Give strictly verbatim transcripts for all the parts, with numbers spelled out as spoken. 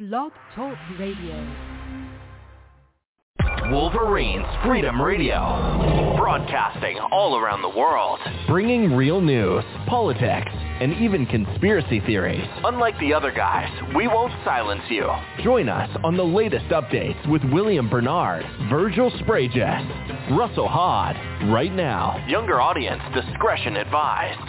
Blog Talk Radio. Wolverines Freedom Radio, broadcasting all around the world, bringing real news, politics, and even conspiracy theories. Unlike the other guys, we won't silence you. Join us on the latest updates with William Bernard, Virgil Spragus, Russell Hod, right now. Younger audience discretion advised.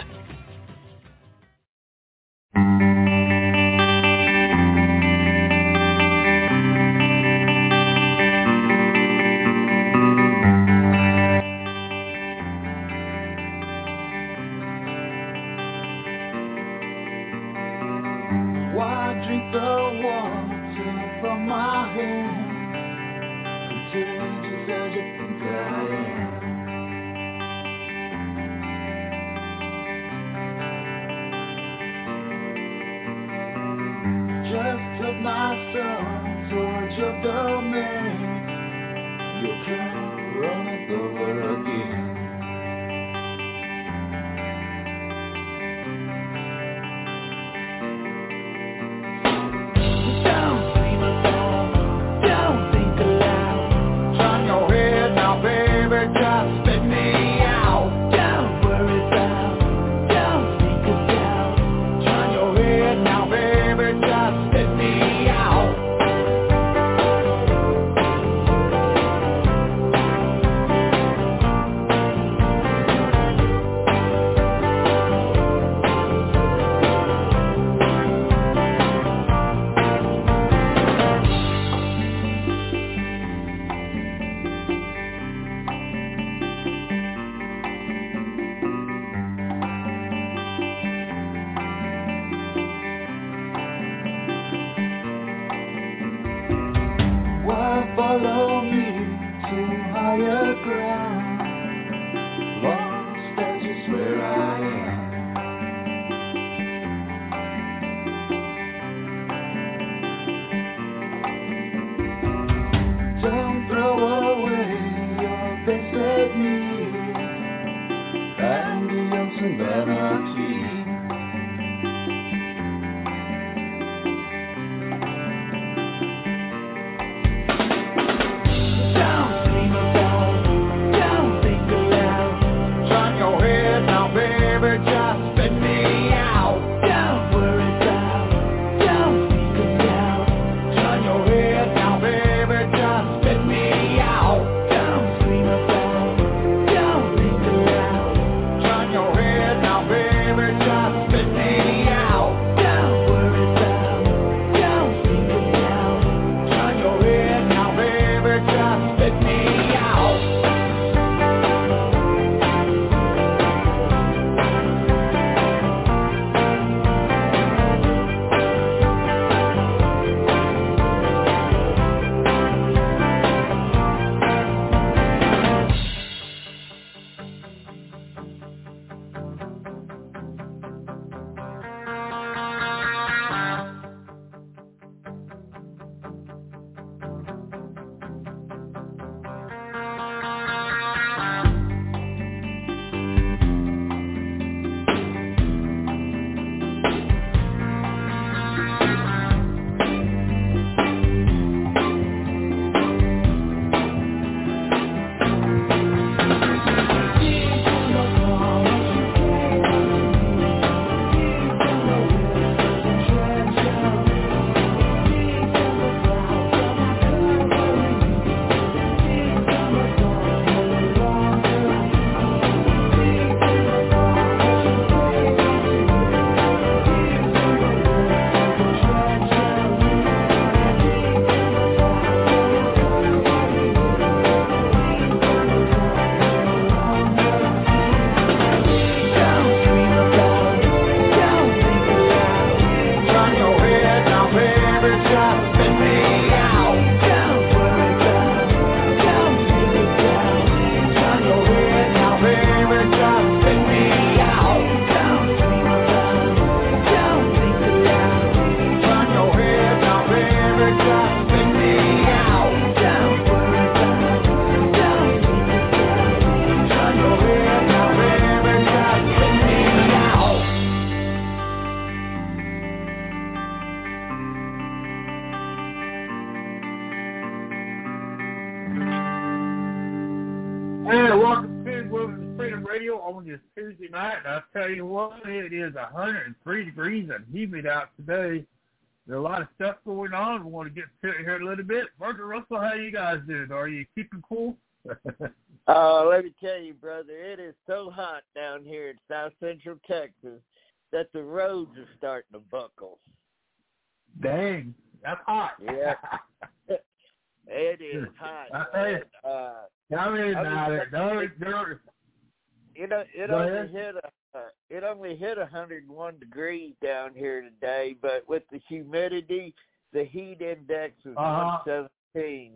Radio on this Tuesday night, and I'll tell you what, it is one hundred three degrees and humid out today. There's a lot of stuff going on. We want to get to it here a little bit. Roger Russell, how you guys doing? Are you keeping cool? Oh, let me tell you, brother, it is so hot down here in South Central Texas that the roads are starting to buckle. Dang, that's hot. Yeah. It is hot. I tell you, uh, tell me about it. No, no. You know, it Go only ahead. hit a, uh, it only hit one hundred one degrees down here today, but with the humidity, the heat index was Uh-huh. one seventeen.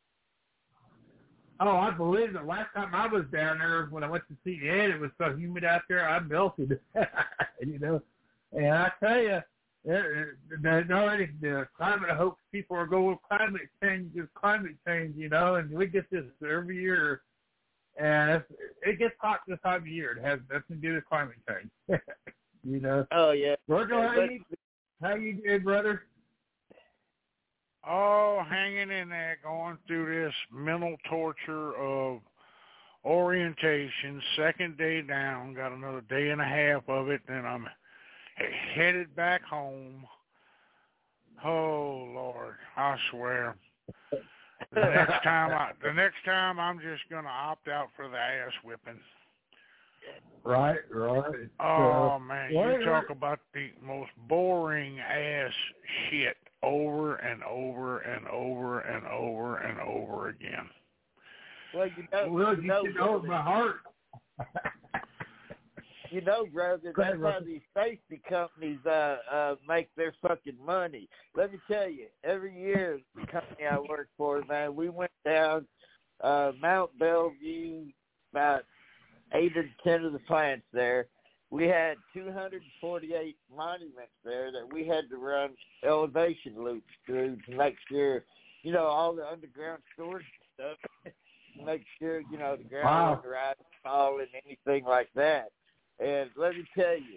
Oh, I believe it. Last time I was down there, when I went to see Ed, it was so humid out there, I melted. You know, and I tell you, there's already the climate hopes people are going climate change, climate change. You know, and we get this every year, and it's, it gets hot this time of year. It has nothing to do with climate change. You know. Oh yeah. Virgil, how But- you how you doing, brother? Oh, hanging in there, going through this mental torture of orientation, second day down, got another day and a half of it, then I'm headed back home. Oh, Lord, I swear. The next time, I, the next time I'm just going to opt out for the ass whipping. Right, right. Oh, Uh, man, what- you talk about the most boring ass shit over and over and over and over and over again. Well, you know, Well, you you know, should know brother, my heart. you know, brother, Go ahead, that's how Russell. these safety companies uh, uh, make their fucking money. Let me tell you, every year, the company I work for, man, we went down uh, Mount Bellevue, about eight or ten of the plants there. We had two hundred forty-eight monuments there that we had to run elevation loops through to make sure, you know, all the underground storage stuff, to make sure, you know, the ground Wow. wasn't rise and fall and anything like that. And let me tell you,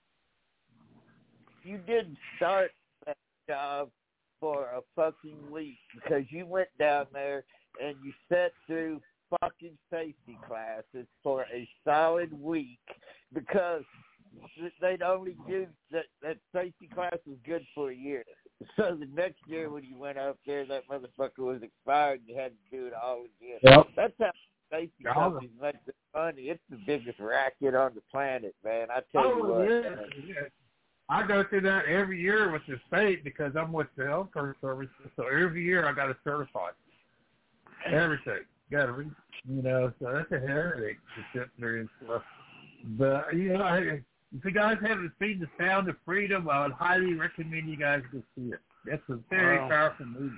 you didn't start that job for a fucking week because you went down there and you sat through fucking safety classes for a solid week because they'd only do that, that safety class was good for a year. So the next year when you went up there, that motherfucker was expired and you had to do it all again. Yep. That's how safety Yeah. companies make their money. It's the biggest racket on the planet, man. I tell you Oh, what. yeah, man. yeah. I go through that every year with the state because I'm with the health care services. So every year I got to certify everything. Got to read, you know. So that's a headache to sit there and stuff. But you know, I, if you guys haven't seen The Sound of Freedom, I would highly recommend you guys go see it. That's a very Wow. powerful movie.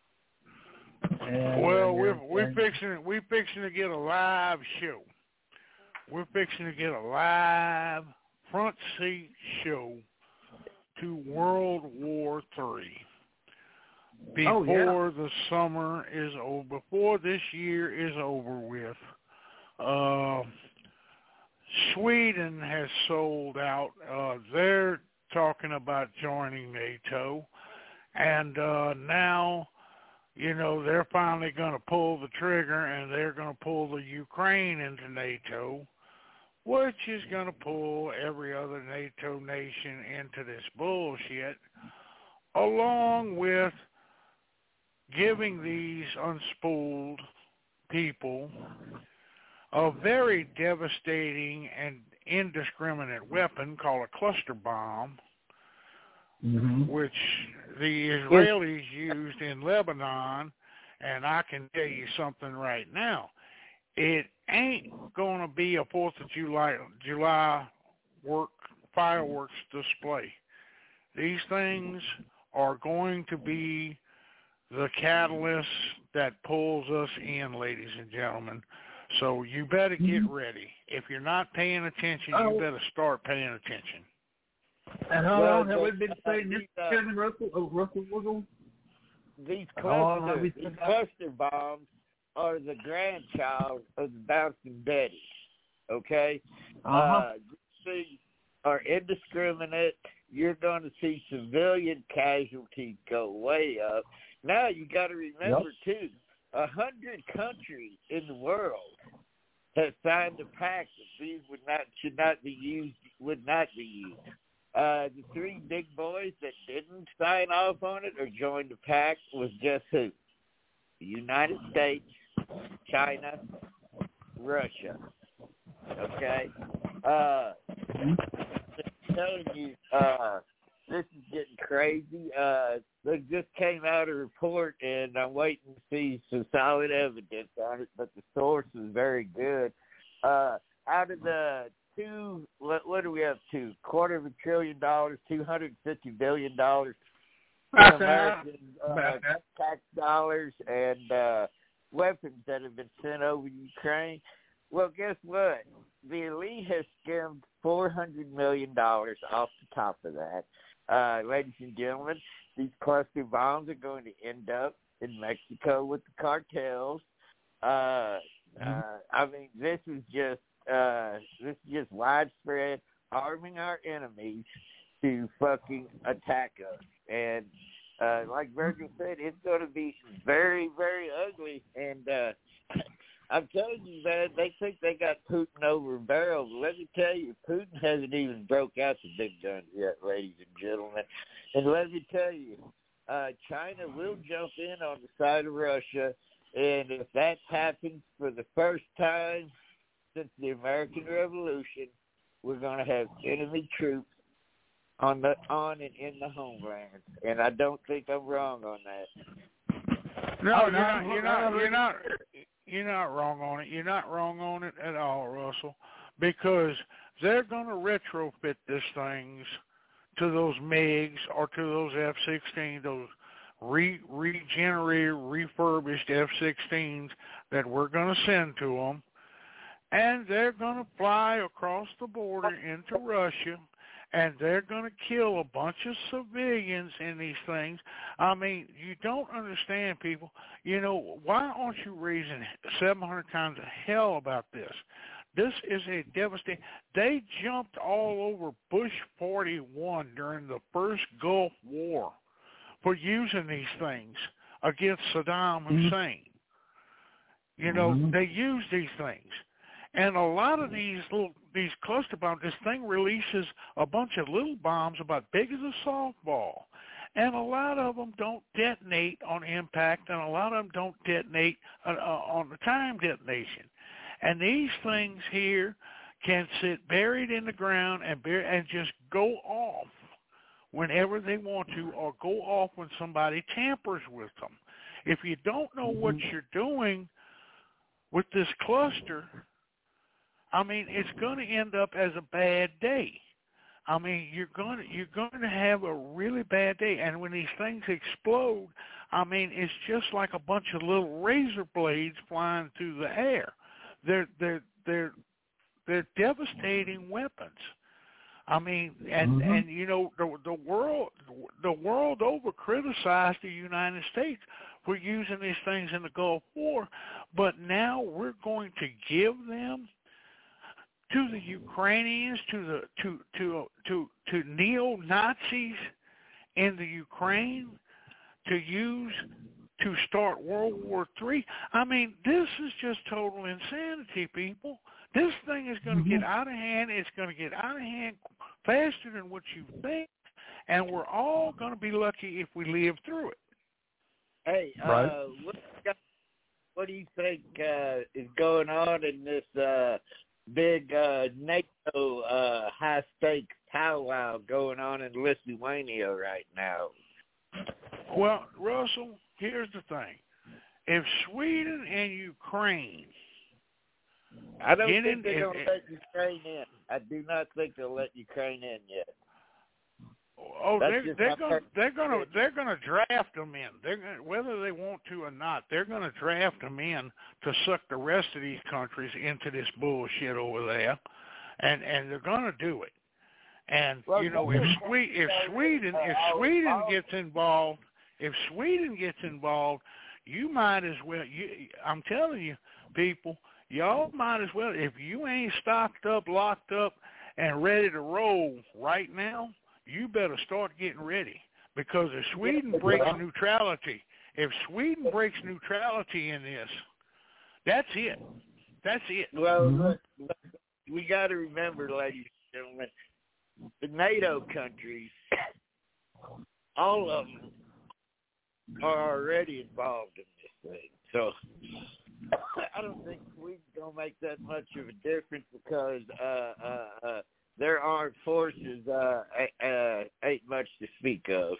And, Well, uh, we're we're and- fixing we're fixing to get a live show. We're fixing to get a live front seat show to World War Three Oh, before yeah. the summer is over. Before this year is over with. Uh, Sweden has sold out. Uh, they're talking about joining NATO, and uh, now. You know, they're finally going to pull the trigger, and they're going to pull the Ukraine into NATO, which is going to pull every other NATO nation into this bullshit, along with giving these unspooled people a very devastating and indiscriminate weapon called a cluster bomb, Mm-hmm. which the Israelis used in Lebanon, and I can tell you something right now. It ain't going to be a fourth of July, July work fireworks display. These things are going to be the catalyst that pulls us in, ladies and gentlemen. So you better get ready. If you're not paying attention, Oh. you better start paying attention. And how Well, long have we the- been saying this, uh, Kevin Russell? Oh, Russell Wiggle? These Oh, cluster, we these said that. cluster bombs are the grandchild of the Bouncing Betty. Okay, Uh-huh. uh, these are indiscriminate. You're going to see civilian casualties go way up. Now you got to remember too, a hundred countries in the world has signed a pact that these would not should not be used would not be used. Uh, the three big boys that didn't sign off on it or join the pact was just who? The United States, China, Russia. Okay? Uh, I'm telling you, uh, this is getting crazy. Uh, they just came out a report, and I'm waiting to see some solid evidence on it, but the source is very good. Uh, out of the two, what, what do we have to? Quarter of a trillion dollars, two hundred fifty billion dollars in American uh, tax dollars and uh, weapons that have been sent over to Ukraine. Well, guess what? The elite has skimmed four hundred million dollars off the top of that. Uh, ladies and gentlemen, these cluster bombs are going to end up in Mexico with the cartels. Uh, uh, I mean, this is just uh, this is just widespread arming our enemies to fucking attack us. And uh, like Virgil said, it's going to be very, very ugly. And uh, I'm telling you, man, they think they got Putin over a barrel. But let me tell you, Putin hasn't even broke out the big guns yet, ladies and gentlemen. And let me tell you, uh, China will jump in on the side of Russia. And if that happens for the first time since the American Revolution, we're going to have enemy troops on the on and in the homeland. And I don't think I'm wrong on that. No, you're not. You're not. You're not. You're not wrong on it. You're not wrong on it at all, Russell, because they're going to retrofit these things to those MiGs or to those F sixteen, those re regenerated, refurbished F sixteens that we're going to send to them, and they're going to fly across the border into Russia, and they're going to kill a bunch of civilians in these things. I mean, you don't understand, people. You know, why aren't you raising seven hundred times the hell about this? This is a devastating. They jumped all over Bush forty-one during the first Gulf War for using these things against Saddam Hussein. Mm-hmm. You know, mm-hmm. they use these things. And a lot of these little these cluster bombs, this thing releases a bunch of little bombs about big as a softball. And a lot of them don't detonate on impact, and a lot of them don't detonate uh, uh, on the time detonation. And these things here can sit buried in the ground and bur- and just go off whenever they want to, or go off when somebody tampers with them. If you don't know what you're doing with this cluster, I mean, it's going to end up as a bad day. I mean, you're going to you're going to have a really bad day, and when these things explode, I mean, it's just like a bunch of little razor blades flying through the air. They're they're they're they're devastating weapons. I mean, and mm-hmm. and you know, the the world the world over criticized the United States for using these things in the Gulf War, but now we're going to give them to the Ukrainians, to the to to to to neo-Nazis in the Ukraine to use to start World War Three. I mean, this is just total insanity, people. This thing is going to mm-hmm. get out of hand. It's going to get out of hand faster than what you think, and we're all going to be lucky if we live through it. Hey, right. uh, what, what do you think uh, is going on in this uh, big uh, NATO uh, high-stakes powwow going on in Lithuania right now? Well, Russell, here's the thing. If Sweden and Ukraine I don't get think in, they're going to if, let Ukraine in. I do not think they'll let Ukraine in yet. Oh, That's they're they're going they're going to they're going to draft them in. They're gonna, whether they want to or not, they're going to draft them in to suck the rest of these countries into this bullshit over there, and and they're going to do it. And well, you know, if Sweden if Sweden if Sweden gets involved, if Sweden gets involved, you might as well. You, I'm telling you, people, y'all might as well. If you ain't stocked up, locked up, and ready to roll right now, you better start getting ready, because if Sweden breaks neutrality, if Sweden breaks neutrality in this, that's it. That's it. Well, Mm-hmm. look, look, we got to remember, ladies and gentlemen, the NATO countries, all of them are already involved in this thing. So I don't think we're going to make that much of a difference because uh, uh, uh, their armed forces uh, uh, ain't much to speak of.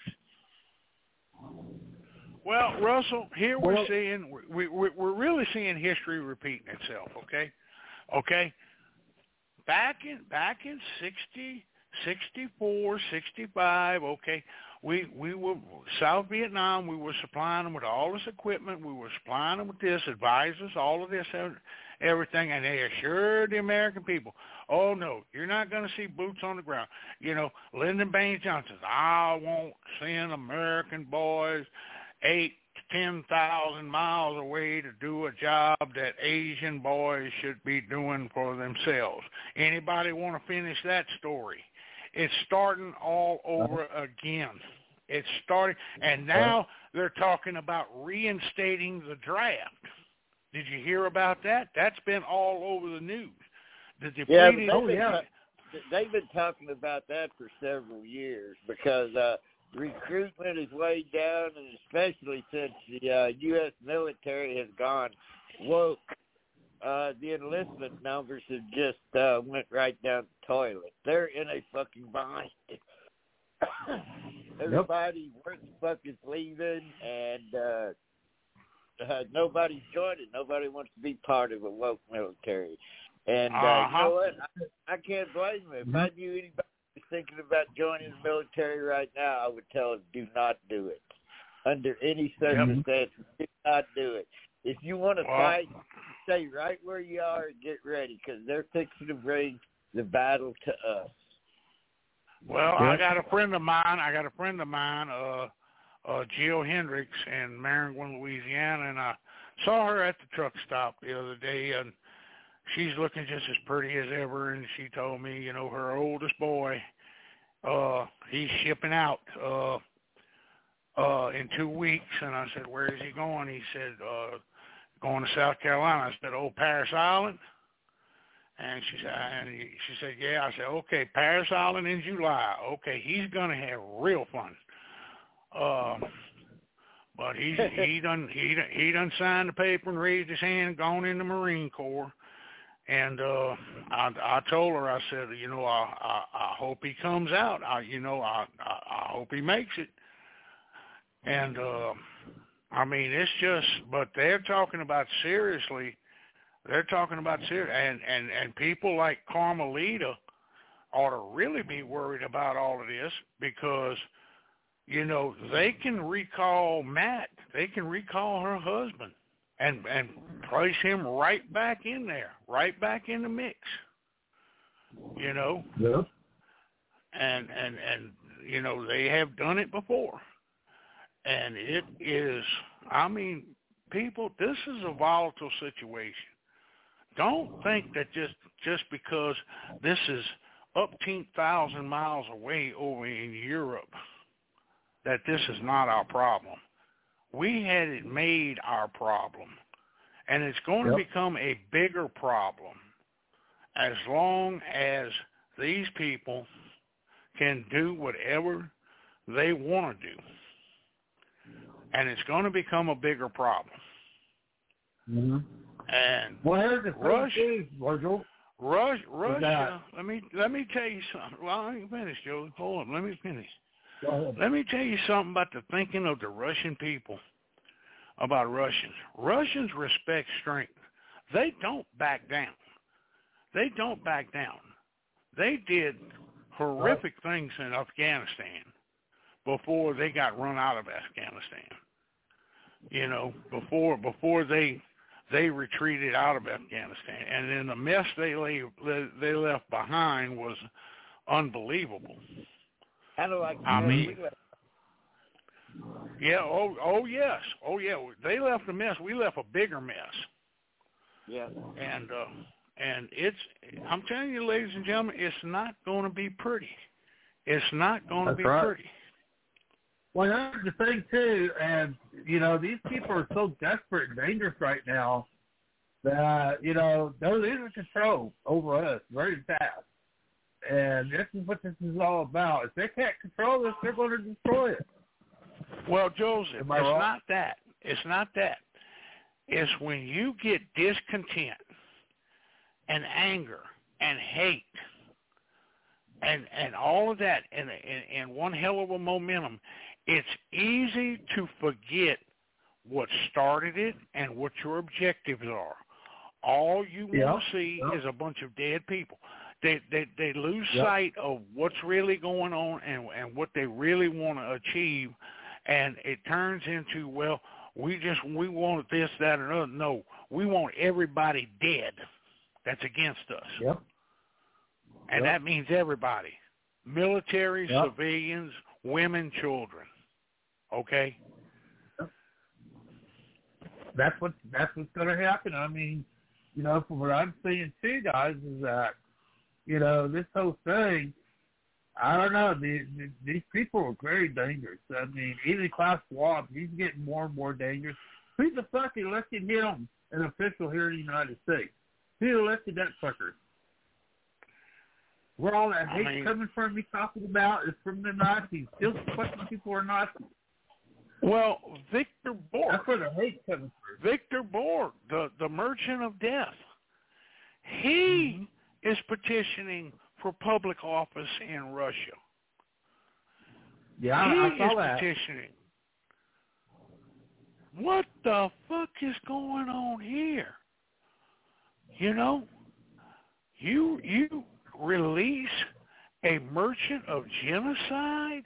Well, Russell, here we're Well, seeing, we, we, we're really seeing history repeating itself, okay? Okay? Back in, back in sixty, sixty-four, sixty-five, okay, we, we were, South Vietnam, we were supplying them with all this equipment, we were supplying them with this, advisors, all of this, everything, and they assured the American people, oh, no, you're not going to see boots on the ground. You know, Lyndon Baines Johnson, I won't send American boys eight to ten thousand miles away to do a job that Asian boys should be doing for themselves. Anybody want to finish that story? It's starting all over again. It's starting, and now they're talking about reinstating the draft. Did you hear about that? That's been all over the news. The Yeah, depleted, they've, oh, been, yeah. they've been talking about that for several years because uh, recruitment is way down, and especially since the uh, U S military has gone woke, uh, the enlistment numbers have just uh, went right down the toilet. They're in a fucking bind. Everybody yep. worth the fuck is leaving, and uh, uh, nobody's joining. Nobody wants to be part of a woke military. And uh, uh-huh. you know what? I, I can't blame them. If mm-hmm. I knew anybody was thinking about joining the military right now, I would tell them, do not do it. Under any circumstances, yep. do not do it. If you want to well, fight, stay right where you are and get ready, because they're fixing to bring the battle to us. Well, yep. I got a friend of mine. I got a friend of mine, uh, uh, Jill Hendricks in Maringouin, Louisiana, and I saw her at the truck stop the other day, and she's looking just as pretty as ever, and she told me, you know, her oldest boy, uh, he's shipping out uh, uh, in two weeks. And I said, where is he going? He said, uh, going to South Carolina. I said, oh, Parris Island? And she said, and he, she said, yeah. I said, okay, Parris Island in July. Okay, he's going to have real fun. Uh, but he he done he done, he done signed the paper and raised his hand, gone in the Marine Corps. And uh, I, I told her, I said, you know, I, I, I hope he comes out. I, you know, I, I, I hope he makes it. And, uh, I mean, it's just, but they're talking about seriously, they're talking about serious, and, and, and people like Carmelita ought to really be worried about all of this because, you know, they can recall Matt, they can recall her husband. And and place him right back in there, right back in the mix, you know. Yeah. And and and you know they have done it before, and it is. I mean, people, this is a volatile situation. Don't think that just just because this is upteen thousand miles away over in Europe that this is not our problem. We had it made our problem, and it's going yep. to become a bigger problem as long as these people can do whatever they want to do, and it's going to become a bigger problem. Mm-hmm. And well, here's the Russia, Virgil. Russia, Russia. Let me let me tell you something. Well, I ain't finished, Joe. Hold on, let me finish. Let me tell you something about the thinking of the Russian people, about Russians. Russians respect strength. They don't back down. They don't back down. They did horrific things in Afghanistan before they got run out of Afghanistan. You know, before before they they retreated out of Afghanistan, and then the mess they lay, they left behind was unbelievable. Kind of like I mean, yeah, oh, oh yes, oh yeah. They left a mess. We left a bigger mess. Yeah. And uh, and it's, I'm telling you, ladies and gentlemen, it's not going to be pretty. It's not going to be right. pretty. Well, that's the thing too, and you know, these people are so desperate and dangerous right now. that, you know, they're losing control over us very fast. And this is what this is all about. If they can't control us, they're going to destroy it. Well, Joseph, it's wrong? not that. It's not that. It's when you get discontent and anger and hate and and all of that in, in, in one hell of a momentum, it's easy to forget what started it and what your objectives are. All you want Yep. to see Yep. is a bunch of dead people. They they they lose Yep. sight of what's really going on and and what they really want to achieve, and it turns into, well, we just we want this, that, and other. No, we want everybody dead that's against us. Yep. And Yep. that means everybody: military, Yep. civilians, women, children. Okay. That's what that's what's going to happen. I mean, you know, from what I'm seeing too, guys, is that, you know, this whole thing, I don't know, the, the, these people are very dangerous. I mean, even Klaus Schwab, he's getting more and more dangerous. Who the fuck elected him an official here in the United States? Who elected that fucker? Where all that hate I mean, coming from, me talking about, is from the Nazis. Still fucking people are Nazis. Well, Victor Borg. That's where the hate coming from. Victor Borg, the, the merchant of death, he mm-hmm. is petitioning for public office in Russia. Yeah, he I, I saw is that. petitioning. What the fuck is going on here? You know, you you release a merchant of genocide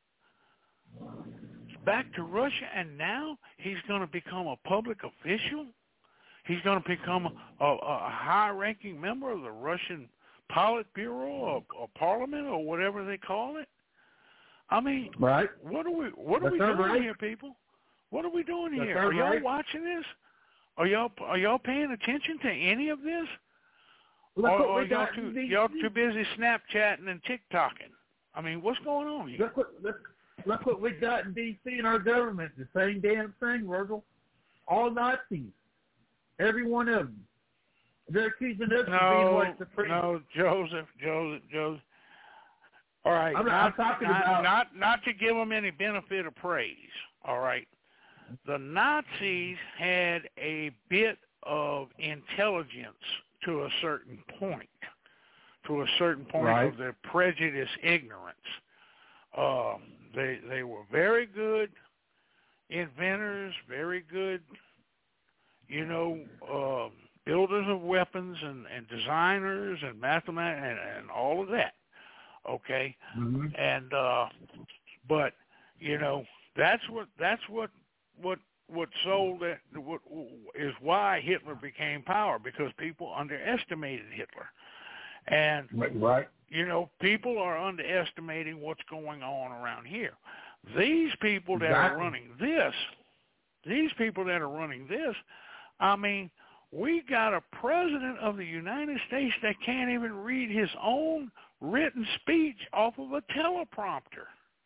back to Russia, and now he's going to become a public official? He's going to become a, a, a high-ranking member of the Russian Politburo or, or Parliament or whatever they call it? I mean, right. what are we what are That's we doing right. here, people? What are we doing That's here? Are y'all right. watching this? Are y'all are y'all paying attention to any of this? Look or what or we y'all got too in D C. y'all too busy Snapchatting and TikToking? I mean, what's going on here? Look what look, look what we got in D C in our government. The same damn thing, Virgil. All Nazis. Every one of them. They're accusing us No, of being white supremacists. no, Joseph, Joseph, Joseph. All right, I'm, not, I'm talking not, about not not to give them any benefit of praise. All right, the Nazis had a bit of intelligence to a certain point, to a certain point right. of their prejudice, ignorance. Uh, they they were very good inventors, very good, you know, uh, builders of weapons and, and designers and mathematicians and, and all of that. Okay, mm-hmm. and uh, but you know that's what that's what what what sold it. What is why Hitler became power, because people underestimated Hitler, and right. you know people are underestimating what's going on around here. These people that exactly. are running this, these people that are running this, I mean, we got a president of the United States that can't even read his own written speech off of a teleprompter.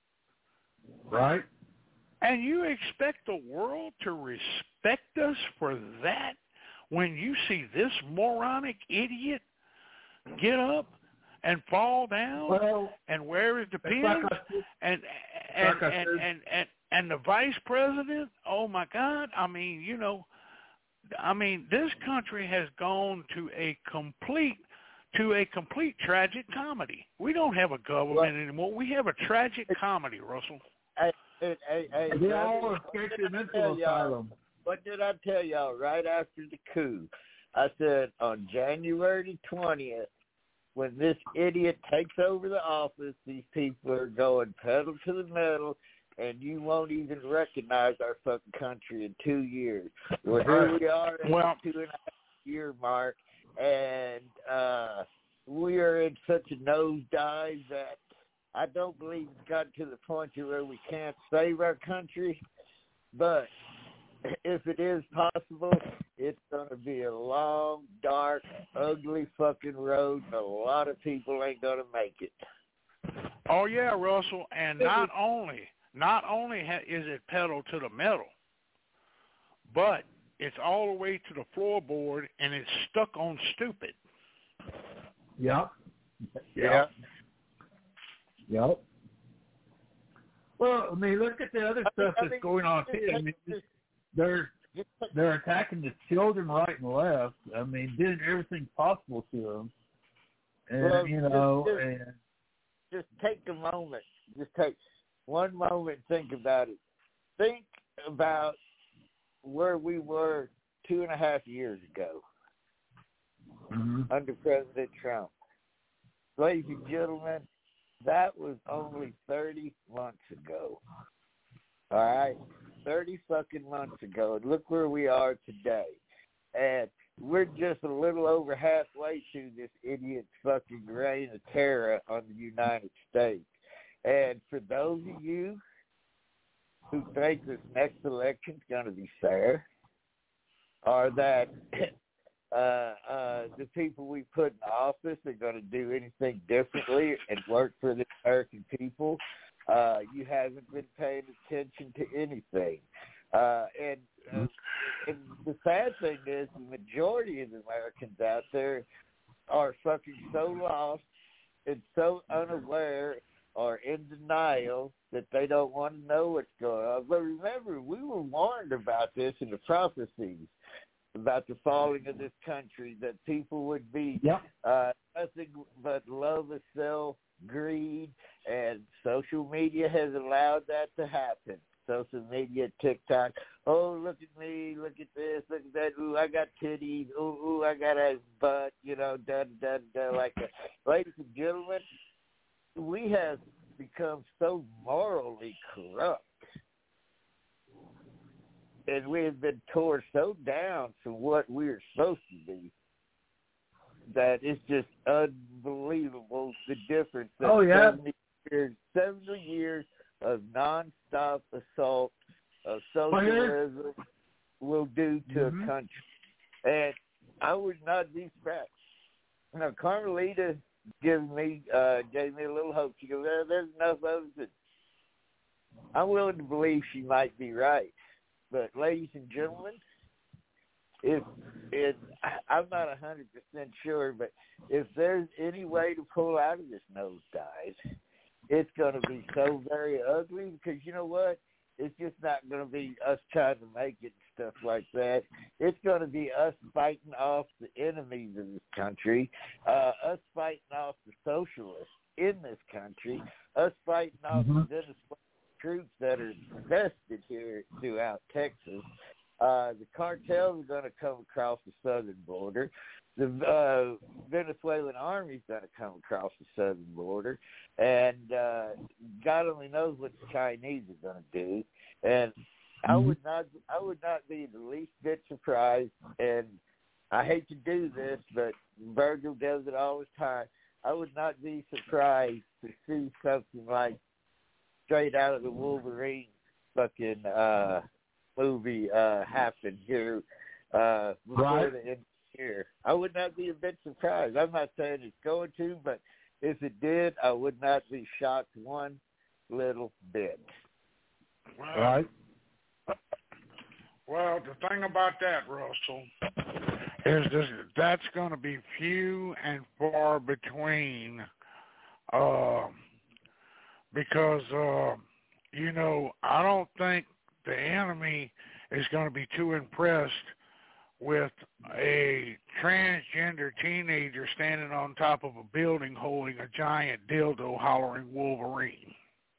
Right. And you expect the world to respect us for that when you see this moronic idiot get up and fall down well, and where it depends like and and, like and, and, and and the vice president, oh my God, I mean, you know, I mean, this country has gone to a complete to a complete tragic comedy. We don't have a government Well, anymore. We have a tragic comedy, Russell. Hey, hey, hey, hey, They brother, all what escaped did the I mental tell y'all? asylum. What did I tell y'all right after the coup? I said on January twentieth, when this idiot takes over the office, these people are going pedal to the metal, and you won't even recognize our fucking country in two years. Well, here we are at Well, the two and a half year mark, and uh, we are in such a nosedive that I don't believe it's gotten to the point to where we can't save our country. But if it is possible, it's going to be a long, dark, ugly fucking road, and a lot of people ain't going to make it. Oh yeah, Russell, and not only not only ha- is it pedal to the metal, but it's all the way to the floorboard, and it's stuck on stupid. Yep. Yeah. Yep. Well, I mean, look at the other stuff I that's mean, going on just too. I take mean, this- they're just take- they're attacking the children right and left. I mean, doing everything possible to them. And Well, you just- know, just- and just take a moment. Just take one moment and think about it. Think about where we were two and a half years ago mhm. under President Trump. Ladies and gentlemen, that was only thirty months ago. All right? thirty fucking months ago. And look where we are today. And we're just a little over halfway through this idiot fucking reign of terror on the United States. And for those of you who think this next election's going to be fair, or that uh, uh, the people we put in office are going to do anything differently and work for the American people, uh, you haven't been paying attention to anything. Uh, and, uh, and the sad thing is the majority of the Americans out there are fucking so lost and so unaware or in denial that they don't want to know what's going on. But remember, we were warned about this in the prophecies about the falling of this country, that people would be Yep. uh, nothing but love of self, greed, and social media has allowed that to happen. Social media, TikTok, oh, look at me, look at this, look at that, ooh, I got titties, ooh, ooh, I got a butt, you know, da, da, da, like that. Ladies and gentlemen, we have become so morally corrupt, and we have been torn so down from what we are supposed to be, that it's just unbelievable the difference that Oh, yeah. seventy years, seventy years of nonstop assault of socialism will do to Mhm. a country. And I would not be surprised. You know, Carmelita gave me uh, gave me a little hope. She goes, there, there's enough of it. I'm willing to believe she might be right. But ladies and gentlemen, if if I'm not a hundred percent sure, but if there's any way to pull out of this nosedive, it's going to be so very ugly, because you know what? It's just not going to be us trying to make it and stuff like that. It's going to be us fighting off the enemies of this country, uh, us fighting off the socialists in this country, us fighting off Mhm. the Venezuelan troops that are invested here throughout Texas. Uh, the cartels are going to come across the southern border. The uh, Venezuelan army is going to come across the southern border, and uh, God only knows what the Chinese are going to do. And I would not, I would not be the least bit surprised. And I hate to do this, but Virgil does it all the time. I would not be surprised to see something like straight out of the Wolverine fucking uh, movie uh, happen here uh, before Right. the end of the year. I would not be a bit surprised. I'm not saying it's going to, but if it did, I would not be shocked one little bit. Well, Right. Well, the thing about that, Russell, is this, that's going to be few and far between, uh, because, uh, you know, I don't think the enemy is going to be too impressed with a transgender teenager standing on top of a building holding a giant dildo hollering Wolverine.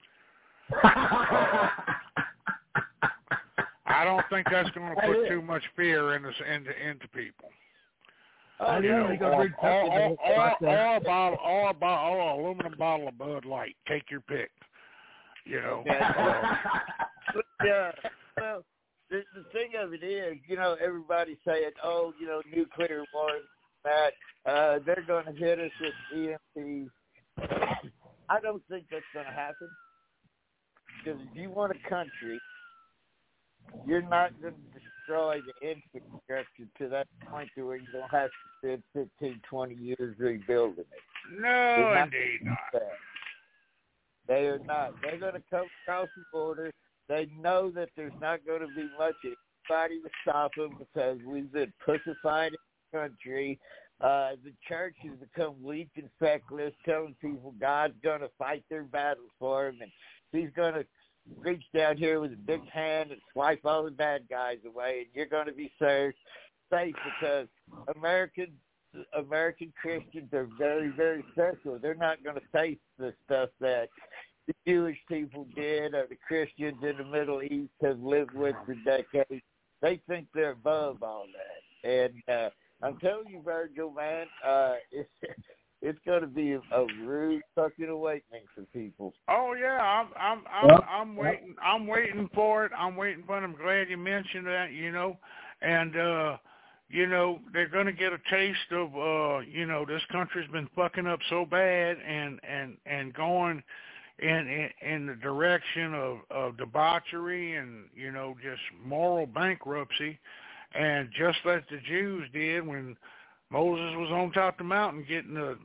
I don't think that's going to put too much fear into into, into people. I You knew know, you were gonna or, read something or, or, about or, that. or a bottle, or a bottle, or an aluminum bottle of Bud Light. Take your pick. You know. Yeah. Yeah. Well, the, the thing of it is, you know, everybody's saying, oh, you know, nuclear war, that uh, they're going to hit us with E M Ps. I don't think that's going to happen. Because if you want a country, you're not going to destroy the infrastructure to that point to where you don't have to spend fifteen, twenty years rebuilding it. No, They're indeed gonna not. do that. They are not. They're going to come across the border. They know that there's not going to be much nobody to stop them because we've been pussified in the country. Uh, the church has become weak and feckless, telling people God's going to fight their battles for them, and he's going to reach down here with a big hand and swipe all the bad guys away, and you're going to be safe, safe because American American Christians are very, very secular. They're not going to face the stuff that the Jewish people did or the Christians in the Middle East have lived with for decades. They think they're above all that. And uh, I'm telling you, Virgil, man, uh, it's it's going to be a, a rude fucking awakening for people. Oh yeah, I'm I'm I'm, Yep. I'm waiting. I'm waiting for it. I'm waiting for it. I'm glad you mentioned that. You know, and uh, you know they're going to get a taste of uh, you know this country's been fucking up so bad and and and going. In, in in the direction of, of debauchery and, you know, just moral bankruptcy, and just like the Jews did when Moses was on top of the mountain getting the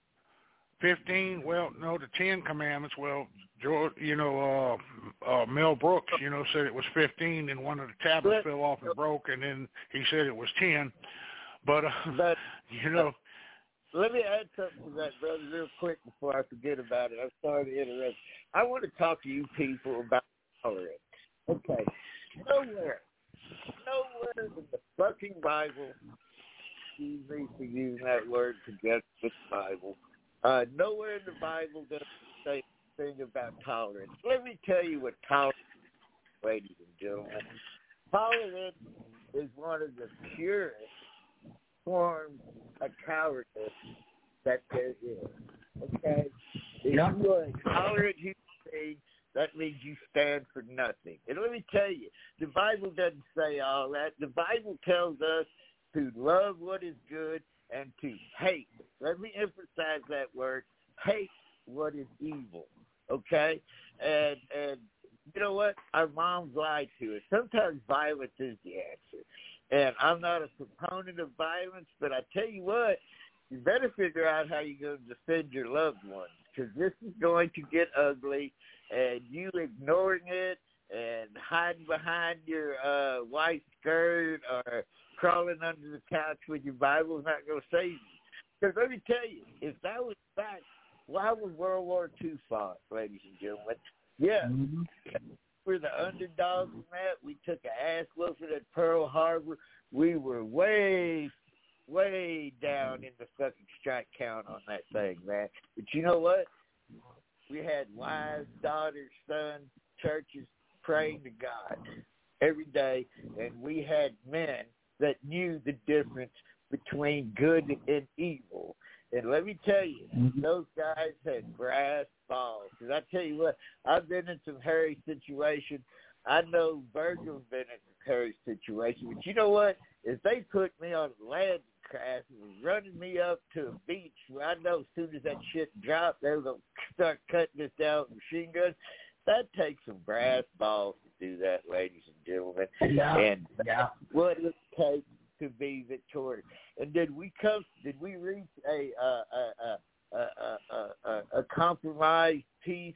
fifteen, well, no, the ten commandments. Well, George, you know, uh, uh, Mel Brooks, you know, said it was fifteen, and one of the tablets fell off and broke, and then he said it was ten. But, uh, but you know. Let me add something to that, brother, real quick before I forget about it. I'm sorry to interrupt. I want to talk to you people about tolerance. Okay. Nowhere, nowhere in the fucking Bible, excuse me for using that word together with the Bible, uh, nowhere in the Bible does it say anything about tolerance. Let me tell you what tolerance is, ladies and gentlemen. Tolerance is one of the purest forms of cowardice that there is. Okay? If Yeah. you are a tolerant human being, that means you stand for nothing. And let me tell you, the Bible doesn't say all that. The Bible tells us to love what is good and to hate. Let me emphasize that word, hate what is evil. Okay? And and you know what? Our moms lied to us. Sometimes violence is the answer. And I'm not a proponent of violence, but I tell you what, you better figure out how you're going to defend your loved ones, because this is going to get ugly, and you ignoring it and hiding behind your uh, white skirt or crawling under the couch with your Bible is not going to save you. Because let me tell you, if that was fact, why was World War Two fought, ladies and gentlemen? Yeah. Mm-hmm. We're the underdogs in that. We took an ass whooping at Pearl Harbor. We were way, way down in the fucking strike count on that thing, man. But you know what? We had wives, daughters, sons, churches praying to God every day, and we had men that knew the difference between good and evil. And let me tell you, mm-hmm. those guys had brass balls. Because I tell you what, I've been in some hairy situations. I know Virgil's been in some hairy situations. But you know what? If they put me on a landing craft and was running me up to a beach where I know as soon as that shit dropped, they were going to start cutting us down with machine guns, that takes some brass balls to do that, ladies and gentlemen. Yeah. And yeah. what it takes to be victorious. And did we come? Did we reach a uh, a, a, a, a, a compromise peace?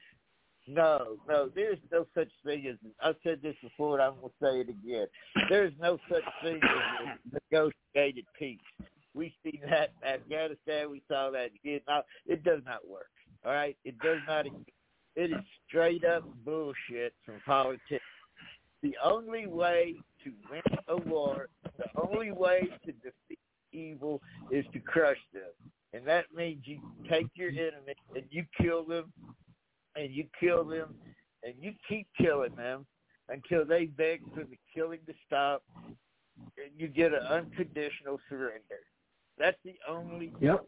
No, no. There's no such thing as. I've said this before, and I'm going to say it again. There's no such thing as a negotiated peace. We've seen that in Afghanistan. We saw that in Vietnam. It does not work. All right, it does not. It is straight up bullshit from politics. The only way to win a war, the only way to defeat evil is to crush them. And that means you take your enemy and you kill them, and you kill them, and you keep killing them until they beg for the killing to stop, and you get an unconditional surrender. That's the only yep.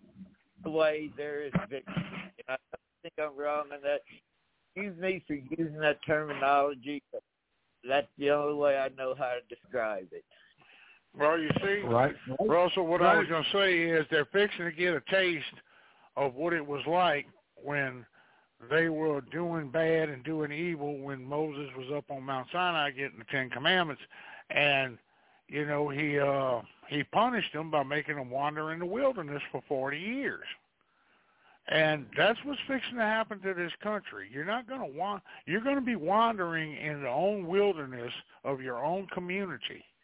way there is victory. And I don't think I'm wrong on that. Excuse me for using that terminology, but that's the only way I know how to describe it. Well, you see, right. Russell, what right. I was going to say is they're fixing to get a taste of what it was like when they were doing bad and doing evil when Moses was up on Mount Sinai getting the Ten Commandments. And, you know, he uh, he punished them by making them wander in the wilderness for forty years. And that's what's fixing to happen to this country. You're not going to want. You're going to be wandering in the own wilderness of your own community.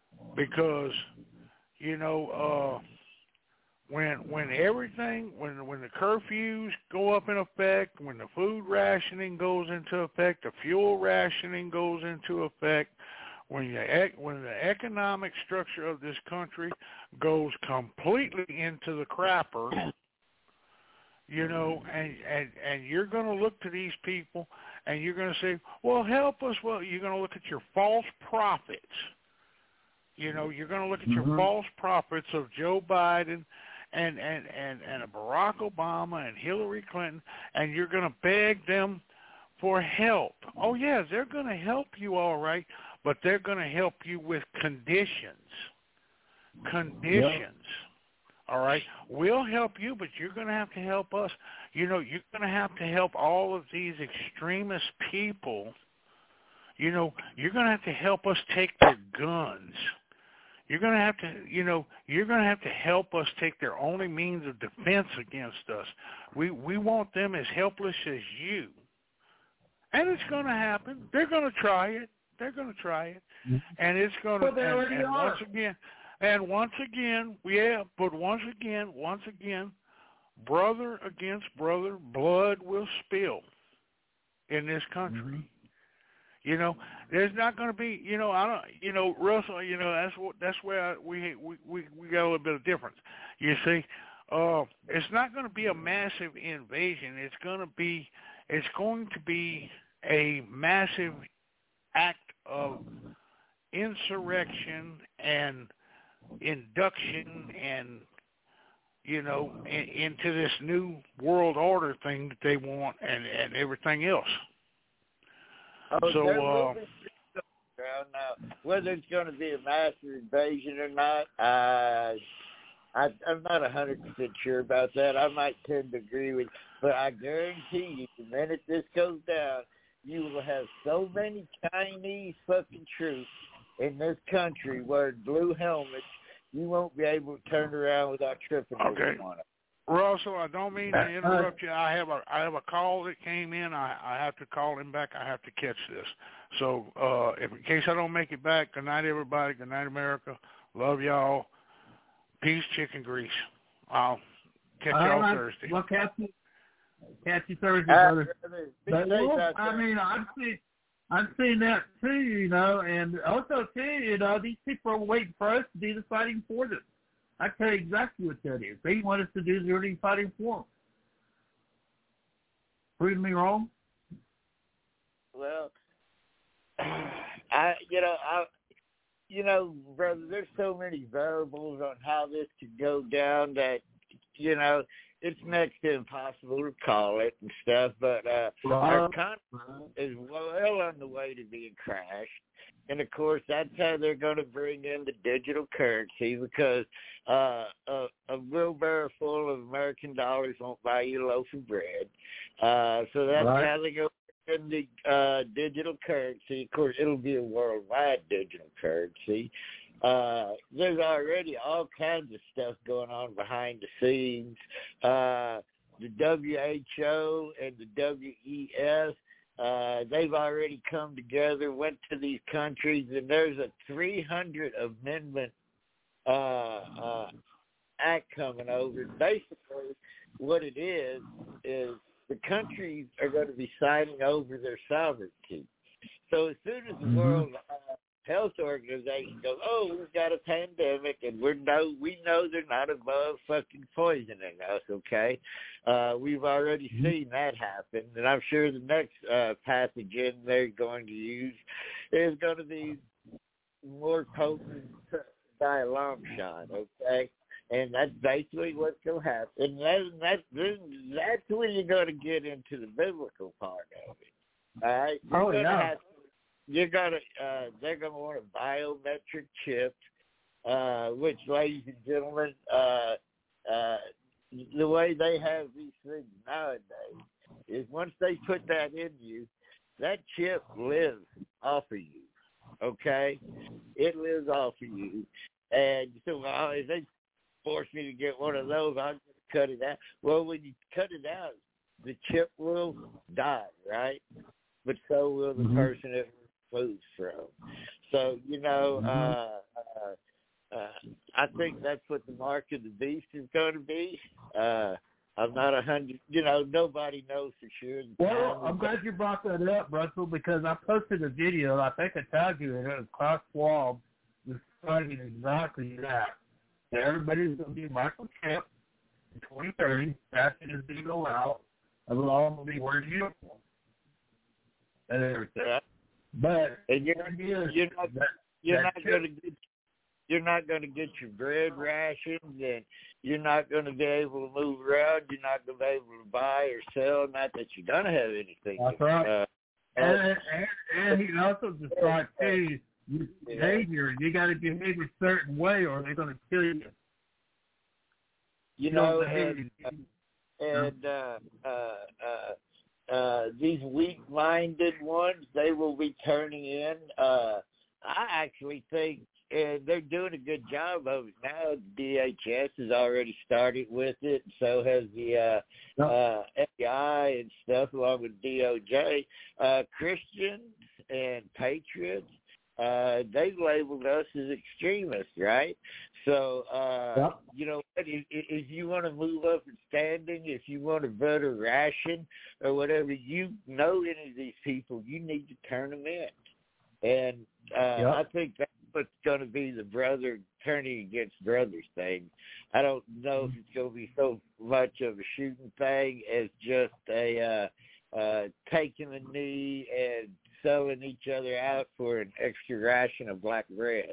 because, you know, uh, when when everything, when when the curfews go up in effect, when the food rationing goes into effect, the fuel rationing goes into effect, when the when the economic structure of this country goes completely into the crapper, you know, and, and, and you're going to look to these people and you're going to say, well, help us. Well, you're going to look at your false prophets. You know, you're going to look at mm-hmm. your false prophets of Joe Biden and, and, and, and Barack Obama and Hillary Clinton, and you're going to beg them for help. Oh, yeah, they're going to help you all right, but they're going to help you with conditions. Conditions. Yep. All right, we'll help you, but you're going to have to help us. You know, you're going to have to help all of these extremist people. You know, you're going to have to help us take their guns. You're going to have to, you know, you're going to have to help us take their only means of defense against us. We we want them as helpless as you. And it's going to happen. They're going to try it. They're going to try it. And it's going to, well, they and, already and are. once again, And once again, yeah, but once again, once again, brother against brother, blood will spill in this country. Mm-hmm. You know, there's not going to be, you know, I don't, you know, Russell, you know, that's what, that's where I, we, we, we, we got a little bit of difference. You see, uh, it's not going to be a massive invasion. It's going to be, it's going to be a massive act of insurrection and induction and, you know, in, into this new world order thing that they want and, and everything else. Oh, so, uh, now, whether it's going to be a massive invasion or not, uh, I, I'm not one hundred percent sure about that. I might tend to agree with you, but I guarantee you, the minute this goes down, you will have so many Chinese fucking troops in this country wearing blue helmets, you won't be able to turn around without tripping okay. over on it. Russell, I don't mean to interrupt you. I have a I have a call that came in. I, I have to call him back. I have to catch this. So uh, if in case I don't make it back, good night, everybody. Good night, America. Love y'all. Peace, chicken grease. I'll catch All y'all right. Thursday. Well, catch you, catch you Thursday, Uh, brother. But, well, I mean, I've seen, I've seen that too, you know, and also too, you know, these people are waiting for us to do the fighting for them. I tell you exactly what that is. They want us to do the early fighting for them. Proving me wrong? Well, I, you know, I, you know, brother, there's so many variables on how this could go down that, you know, it's next to impossible to call it and stuff. But uh, uh, our economy is well on the way to being crashed. And, of course, that's how they're going to bring in the digital currency because uh, a, a wheelbarrow full of American dollars won't buy you a loaf of bread. Uh, so that's right. How they go in the uh, digital currency. Of course, it'll be a worldwide digital currency. Uh, there's already all kinds of stuff going on behind the scenes. Uh, the W H O and the W E S, uh, they've already come together, went to these countries, and there's a three hundred amendment uh, uh, act coming over. Basically, what it is, is the countries are going to be signing over their sovereignty. So as soon as the mm-hmm. World uh, Health Organization goes, oh, we've got a pandemic, and we know we know they're not above fucking poisoning us. Okay, uh, we've already mm-hmm. seen that happen, and I'm sure the next uh, pathogen they're going to use is going to be more potent by a long shot. Okay. And that's basically what's going to happen. And that, that, that's when you're going to get into the biblical part of it. All right? You're oh, yeah. Have, you're going to, uh, they're going to want a biometric chip, uh, which, ladies and gentlemen, uh, uh, the way they have these things nowadays is once they put that in you, that chip lives off of you. Okay? It lives off of you. And so, uh, if they force me to get one of those, I'm going to cut it out. Well, when you cut it out, the chip will die, right? But so will the mm-hmm. person it moves from. So, you know, uh, uh, uh, I think that's what the mark of the beast is going to be. Uh, I'm not a hundred, you know, nobody knows for sure. Well, I'm glad you brought that up, Russell, because I posted a video, I think I tagged you in it, of Klaus Schwab describing exactly that. That everybody's going to be microchipped in twenty thirty, fashion is going to go out, and we'll all be wearing uniforms and everything. Yeah. But and you're, is, you're not, that, you're that not going to get You're not going to get your bread rations, and you're not going to be able to move around. You're not going to be able to buy or sell. Not that you're going to have anything. That's right. Uh, and, and, and he also described, too, your behavior. You got to behave a certain way, or they're going to kill you. You know, and, and uh, uh, uh, uh, these weak-minded ones, they will be turning in. Uh, I actually think, and they're doing a good job of it now. The D H S has already started with it, and so has the uh, uh, F B I and stuff, along with D O J. Uh, Christians and patriots, uh, they've labeled us as extremists, right? So, uh, yep. you know, if, if you want to move up in standing, if you want to vote a ration or whatever, you know any of these people, you need to turn them in. And uh, yep. I think that's what's going to be the brother turning against brothers thing. I don't know if it's going to be so much of a shooting thing as just a uh, uh, taking a knee and selling each other out for an extra ration of black bread.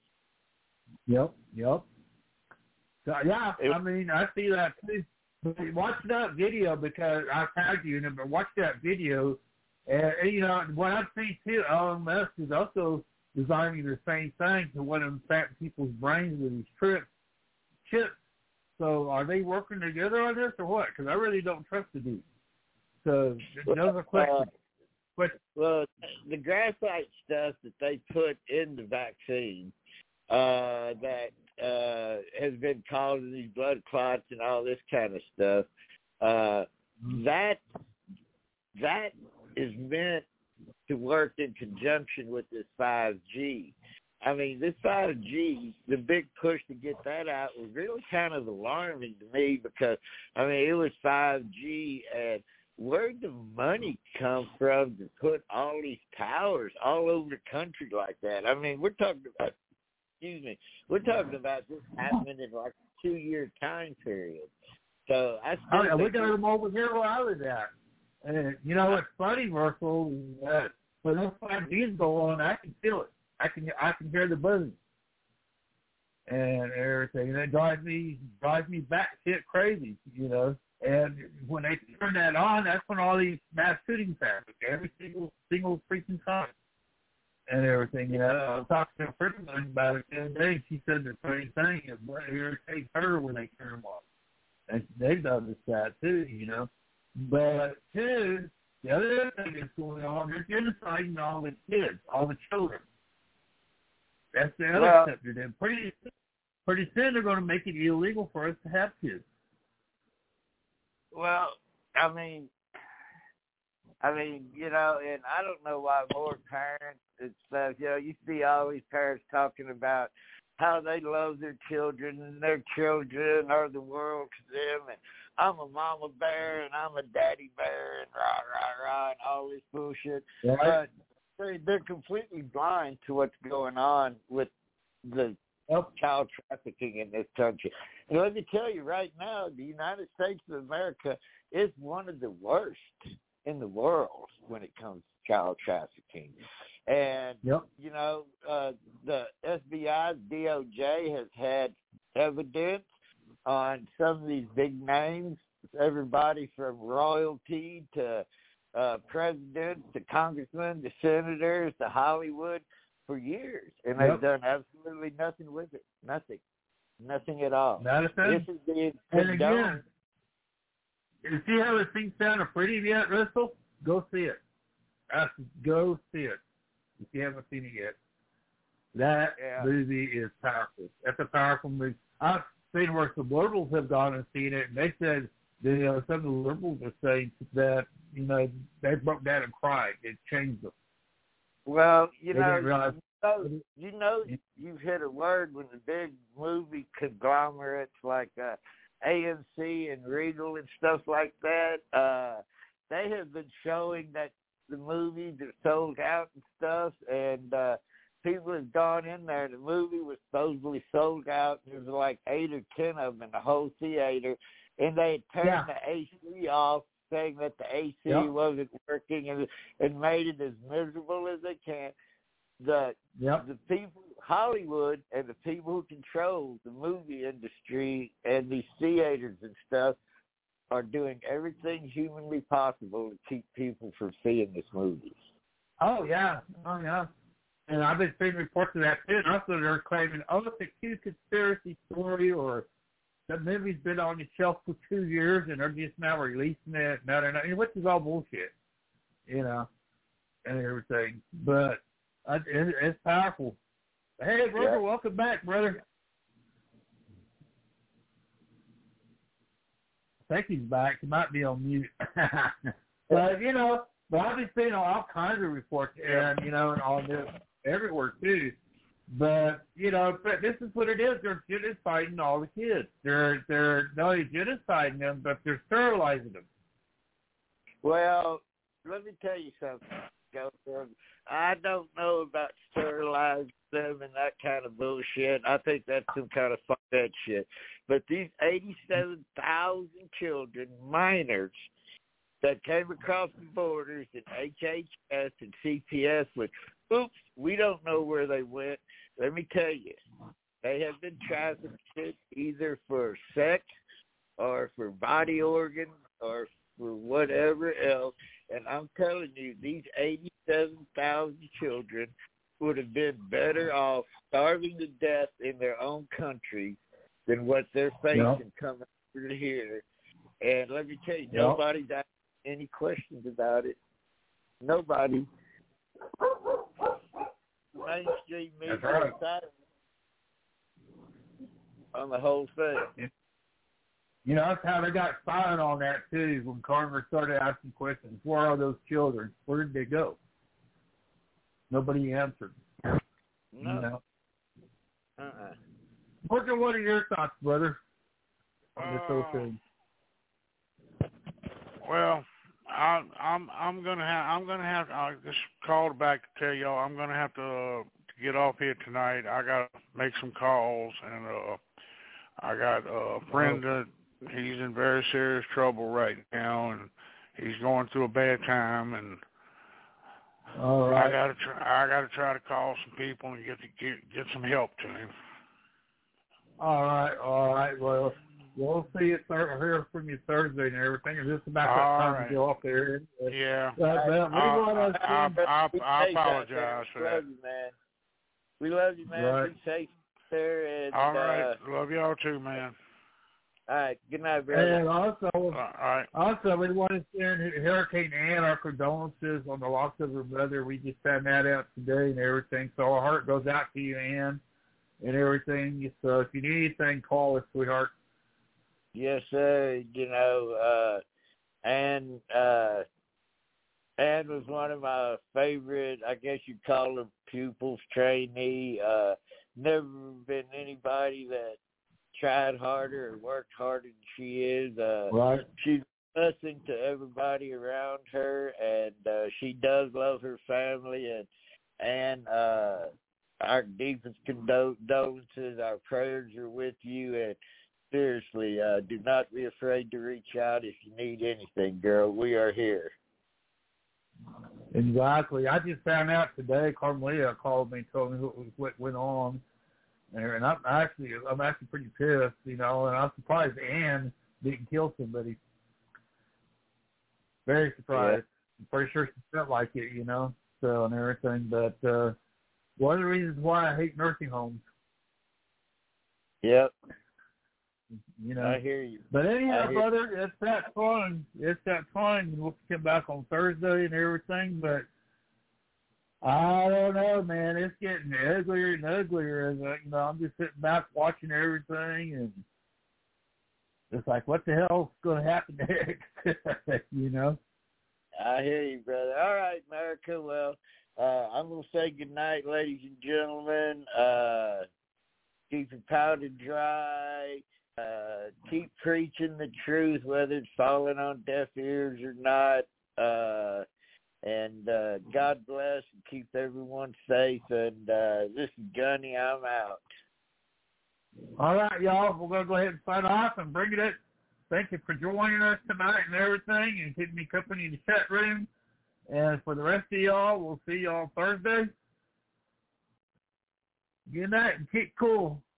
Yep, yep. So, yeah, I mean, I see that too. But watch that video, because I tagged you in it, but watch that video. And, and you know, what I've seen too, Elon Musk is also designing the same thing to want to infect people's brains with these trips, chips. So are they working together on this or what? Because I really don't trust the dude. So another question. Uh, but, well, the graphite stuff that they put in the vaccine uh, that uh, has been causing these blood clots and all this kind of stuff, uh, that that is meant to work in conjunction with this five G. I mean, this five G, the big push to get that out was really kind of alarming to me, because, I mean, it was five G, and where'd the money come from to put all these towers all over the country like that? I mean, we're talking about, excuse me, we're talking about this happening in like a two-year time period. So I still oh, yeah, we think got them over here where I was at. And you know what's funny, Russell? Uh, when those five Gs go on, I can feel it. I can I can hear the buzzing and everything. And it drives me drives me back shit crazy, you know. And when they turn that on, that's when all these mass shootings happen. Every single single freaking time and everything. You know, I was talking to a friend of mine about it the other day. She said the same thing. It irritates her when they turn them off. And they've done this that too, you know. But, two, the other thing that's going on, they're genociding all the kids, all the children. That's the other well, step they're doing. Pretty, pretty soon they're going to make it illegal for us to have kids. Well, I mean, I mean, you know, and I don't know why more parents and stuff, you know, you see all these parents talking about how they love their children, and their children are the world to them, and I'm a mama bear, and I'm a daddy bear, and rah, rah, rah, and all this bullshit. Right. But they, they're completely blind to what's going on with the yep. child trafficking in this country. And let me tell you right now, the United States of America is one of the worst in the world when it comes to child trafficking. And, yep. you know, uh, the F B I, D O J has had evidence on some of these big names, everybody from royalty to uh, presidents to congressmen to senators to Hollywood for years. And yep. they've done absolutely nothing with it. Nothing. Nothing at all. Not a thing. This is being and condoned. again, you see how the thing sounded pretty yet, Russell? Go see it. I said, go see it. If you haven't seen it yet. That yeah. movie is powerful. That's a powerful movie. I've seen where some liberals have gone and seen it, and they said, you know, some of the liberals are saying that, you know, they broke down and cried. It changed them. Well, you they know, didn't realize know, you know, you've hit a word when the big movie conglomerates like uh, A M C and Regal and stuff like that, uh, they have been showing that the movies are sold out and stuff, and uh, people have gone in there. The movie was supposedly sold out. There was like eight or ten of them in the whole theater, and they had turned Yeah. the A C off, saying that the A C Yep. wasn't working, and, and made it as miserable as they can. The Yep. the people, Hollywood, and the people who control the movie industry and these theaters and stuff are doing everything humanly possible to keep people from seeing this movie. Oh, yeah. Oh, yeah. And I've been seeing reports of that, too. And also they're claiming, oh, it's a cute conspiracy story, or the movie's been on the shelf for two years, and they're just now releasing it. No, no, no. Which is all bullshit, you know, and everything. But uh, it, it's powerful. Hey, brother, Yeah. welcome back, brother. I think he's back. He might be on mute. But, you know, but I've been seeing all kinds of reports, and, you know, and on this everywhere, too. But, you know, but this is what it is. They're genociding all the kids. They're, they're not only genociding them, but they're sterilizing them. Well, let me tell you something, Gopher. I don't know about sterilizing them and that kind of bullshit. I think that's some kind of fuck that shit. But these eighty-seven thousand children, minors, that came across the borders in H H S and C P S with, oops, we don't know where they went. Let me tell you, they have been trafficked either for sex or for body organs or for whatever else. And I'm telling you, these eighty-seven thousand children would have been better off starving to death in their own country than what they're facing Yep. coming over here. And let me tell you, Yep. nobody's asked any questions about it. Nobody. Mainstream media That's right. decided on the whole thing. You know, that's how they got silent on that, too, when Congress started asking questions. Where are those children? Where did they go? Nobody answered. No. You know? Uh-uh. What are, what are your thoughts, brother, on this whole Uh, thing? Well, I, I'm I'm gonna have I'm gonna have I just called back to tell y'all I'm gonna have to, uh, to get off here tonight. I gotta make some calls, and uh, I got a friend that he's in very serious trouble right now, and he's going through a bad time, and All I right. gotta try I gotta try to call some people and get to get get some help to him. All right. All right. Well, we'll see you th- hear from you Thursday and everything. It's just about that All time right. to go off there. Uh, Yeah. But, but we I, want us I, to- I, Be I safe out there. apologize for We that. love you, man. We love you, man. Right. Be safe there. And, All right. Uh, Love y'all too, man. all right. Good night, brother. and also, All right. also, we want to send Hurricane Ann our condolences on the loss of her brother. We just found that out today and everything. So our heart goes out to you, Ann, and everything. So if you need anything, call us, sweetheart. Yes, sir. You know, uh, and uh, Ann was one of my favorite, I guess you'd call her pupils, trainee. Uh, never been anybody that tried harder or worked harder than she is. Uh, Right. She's listening to everybody around her, and uh, she does love her family. And and uh, our deepest condolences, our prayers are with you. And seriously, uh, do not be afraid to reach out if you need anything, girl. We are here. Exactly. I just found out today. Carmelia called me and told me what, was, what went on, and I'm actually I'm actually pretty pissed, you know. And I'm surprised Ann didn't kill somebody. Very surprised. I'm pretty sure she felt like it, you know. So and everything, but uh, one of the reasons why I hate nursing homes, Yep, you know. I hear you. But anyhow, I hear- brother, it's that fun. It's that fun. We'll come back on Thursday and everything, but I don't know, man. It's getting uglier and uglier. As I, you know, I'm just sitting back watching everything, and it's like, what the hell's going to happen next? You know? I hear you, brother. All right, America. Well, Uh, I'm going to say goodnight, ladies and gentlemen. Uh, keep your powder dry. Uh, keep preaching the truth, whether it's falling on deaf ears or not. Uh, and uh, God bless and keep everyone safe. And uh, this is Gunny. I'm out. All right, y'all. We're going to go ahead and sign off and bring it up. Thank you for joining us tonight and everything and keeping me company in the chat room. And for the rest of y'all, we'll see y'all Thursday. Good night and keep cool.